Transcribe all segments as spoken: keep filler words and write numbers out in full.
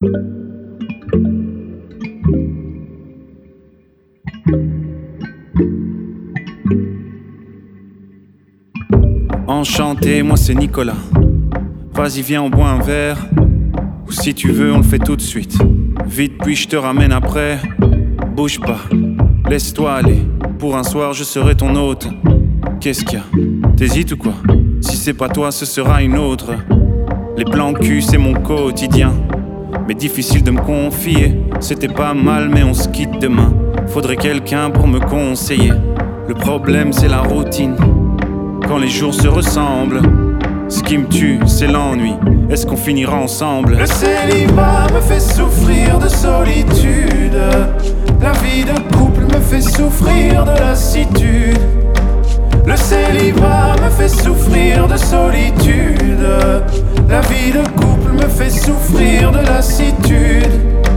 Enchanté, moi c'est Nicolas. Vas-y viens on boit un verre. Ou si tu veux on le fait tout de suite. Vite puis je te ramène après. Bouge pas, laisse-toi aller. Pour un soir je serai ton hôte. Qu'est-ce qu'il y a? T'hésites ou quoi? Si c'est pas toi ce sera une autre. Les plans cul c'est mon quotidien. Mais difficile de me confier. C'était pas mal mais on se quitte demain. Faudrait quelqu'un pour me conseiller. Le problème c'est la routine. Quand les jours se ressemblent, ce qui me tue, c'est l'ennui. Est-ce qu'on finira ensemble? Le célibat me fait souffrir de solitude. La vie de couple me fait souffrir de lassitude. Le célibat me fait souffrir de solitude. La vie de couple me fait souffrir de lassitude.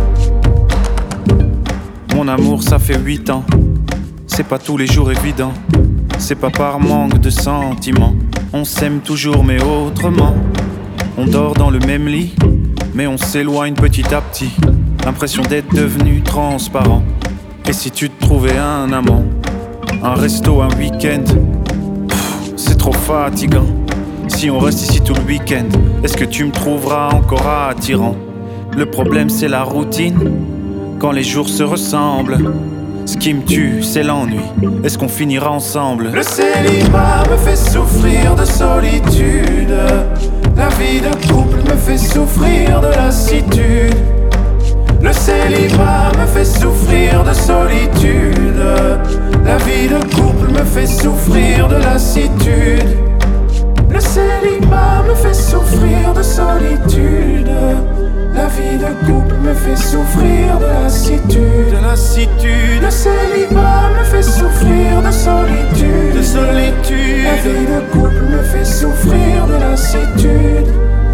Mon amour, ça fait huit ans. C'est pas tous les jours évident. C'est pas par manque de sentiments. On s'aime toujours mais autrement. On dort dans le même lit, mais on s'éloigne petit à petit. L'impression d'être devenu transparent. Et si tu te trouvais un amant, un resto, un week-end, pff, c'est trop fatigant. Si on reste ici tout le week-end, est-ce que tu me trouveras encore attirant? Le problème c'est la routine. Quand les jours se ressemblent, ce qui me tue, c'est l'ennui. Est-ce qu'on finira ensemble? Le célibat me fait souffrir de solitude. La vie de couple me fait souffrir de lassitude. Le célibat me fait souffrir de solitude. La vie de couple me fait souffrir de lassitude. Le célibat me fait souffrir de solitude. La vie de couple me fait souffrir de lassitude. De lassitude. Le célibat me fait souffrir de solitude. De solitude. La vie de couple me fait souffrir de lassitude.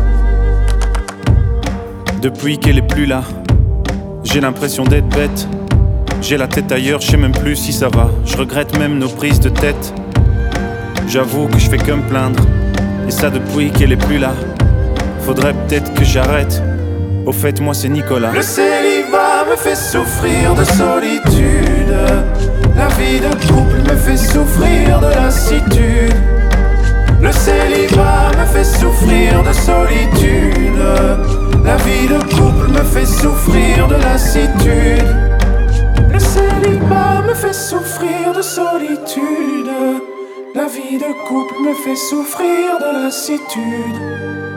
Depuis qu'elle est plus là, j'ai l'impression d'être bête. J'ai la tête ailleurs, je sais même plus si ça va. Je regrette même nos prises de tête. J'avoue que je fais que me plaindre. Et ça depuis qu'elle est plus là. Faudrait peut-être que j'arrête. Au fait, moi c'est Nicolas. Le célibat me fait souffrir de solitude. La vie de couple me fait souffrir de lassitude. Le célibat me fait souffrir de solitude. La vie de couple me fait souffrir de lassitude. Le célibat me fait souffrir de solitude. La vie de couple me fait souffrir de lassitude.